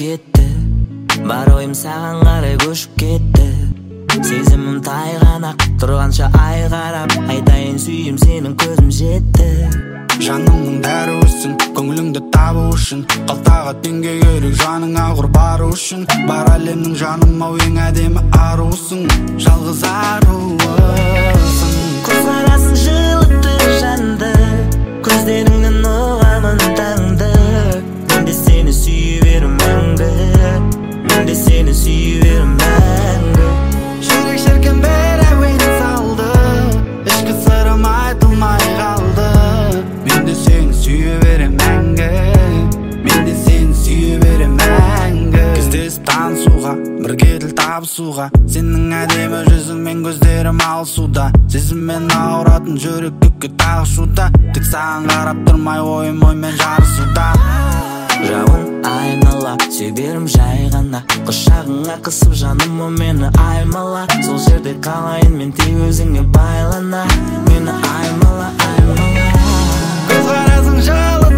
кетті, бар ойым саған қарай көшіп кетті. Сезімім тайғанақ тұрғанша ай қарап, айтайын сүйім сенің көзім жетті. Жаныңның дәруісің, көңіліңді табу үшін, қалтаға теңге керек жаныңа құр бару үшін. Бар әлемнің жаным ау ең әдемі аруысың, жалғыз аруысың. Көзқарасың жылытты жанды, көздеріңнен ұғамын таңды. Мен де сені сүйе берем мәңгі, мен де сені сүйе берем мәңгі. Жүрек шіркін бір әуен салды, ішкі сырым айтылмай қалды. Мен де сені сүйе берем мәңгі, мен де сені сүйе берем мәңгі. Кездесіп танысуға, бірге тіл табысуға, сенің әдемі жүзіңмен көздерім алысуда. Сезіммен ауыратын жүрек түкке тағышуда, тек саған қарап тұрмай ойым оймен жарысуда. Жауын айнала, сүйе берем жай ғана, құшағыңа қысып жаным о мені аймала. Сол жерде қалайын мен тек өзіңе байлана, мені аймала, аймала. Көзқарасың жылы